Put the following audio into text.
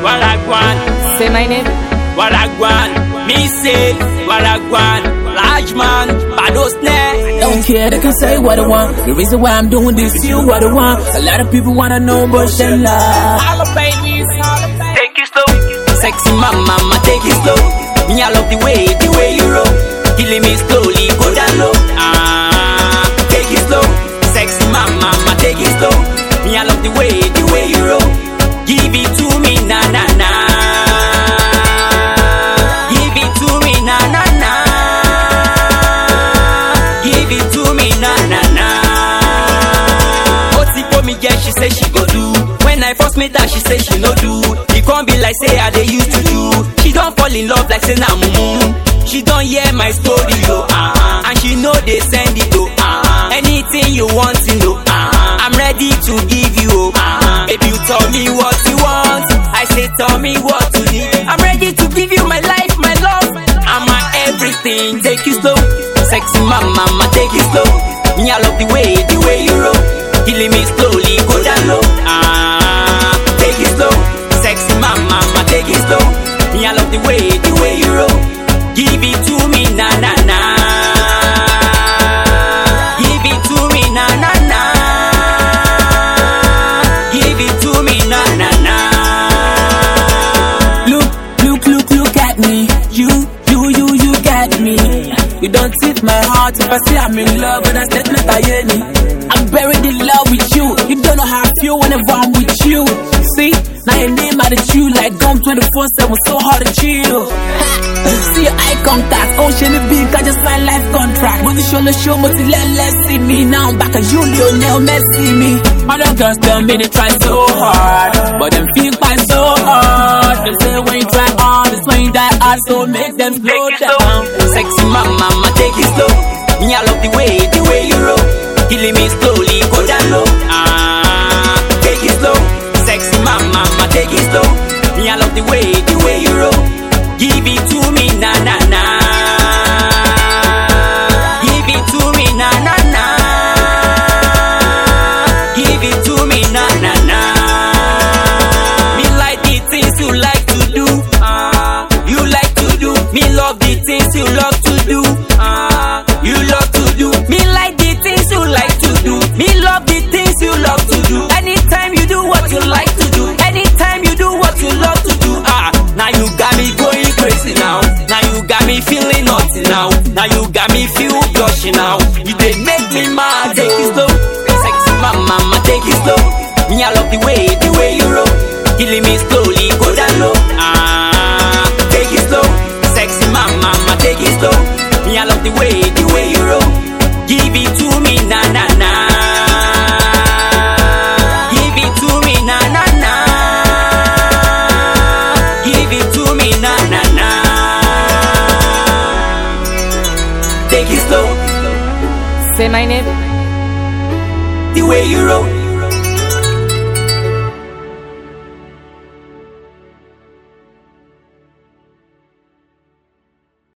Waragwan. Say my name. Waragwan. Me say Waragwan. Large man, Bado Snare. Don't care, they can say what they want. The reason why I'm doing this, you what they want. A lot of people wanna know, but they lie. All the babies, take it slow. Sexy mama, take it slow. Me, I love the way you roll. Killing me slowly, go down low. Take it slow. Sexy mama, take it slow. Me, I love the way you roll. Give it to me, na na na. Give it to me, na na na. Give it to me, na na na. Oti for me, yeah, she say she go do. When I first met her, she say she no do. It can't be like say how they used to do. She don't fall in love like say na mumu. She don't hear my story, yo. And she know they send it, yo. Anything you want to know, I'm ready to give you. Baby, you tell me what you want. I say, tell me what you need. I'm ready to give you my life, my love, and my everything. Take it slow, sexy mama, take it slow. Me, I love the way you roll. Killing me slowly, go down low. Take it slow, sexy mama, take it slow. Me, I love the way you roll. Give it to me, na na na. Give it to me, na na na. Give it to me, na na na. Look at me. You got me. You don't tip my heart if I say I'm in love, but I said not I I'm buried in love with you. You don't know how I feel whenever I'm with you. See, now your name out of you like gum 24/7, so hard to chill. See your eye contact, ocean the big, I just signed life contract. When you show me to let's see me. Now I'm back at you, Lionel Messi me. Other girls tell me they try so hard, but them feel quite so hard. They say when you try hard, it's when you die hard, so make them slow down. Sexy mama, take it slow. Me, I love the way you roll. Killing me slowly, go down low. Take it slow. Sexy mama, take it slow. Me, I love the way you roll. Give it to me, na na na. Give it to me, na na na. Give it to me, na na na. Me like the things you like to do. You like to do. Me love the things you love to do. You love to do. Me like the things you like to do. Me love the things you love to do. Anytime you do what you like to do. Anytime you do what you love to do. Now you got me going crazy now. Now you got me feeling naughty now. Now you got me feel blushing now. You did make me mad. Take it slow, sexy mama, take it slow. Me, I love the way you roll. Killing me slowly, go down low. Take it slow, sexy mama, take it slow. Me, I love the way you roll. Give it to me, na na na. Give it to me, na na na. Give it to me, na na na. Take it slow. Say my name. The way you roll.